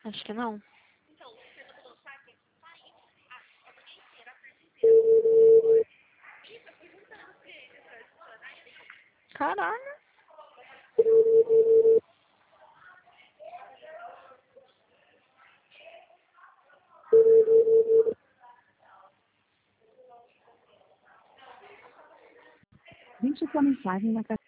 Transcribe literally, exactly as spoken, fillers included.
Acho que não. Caralho. Deixe sua mensagem na caixa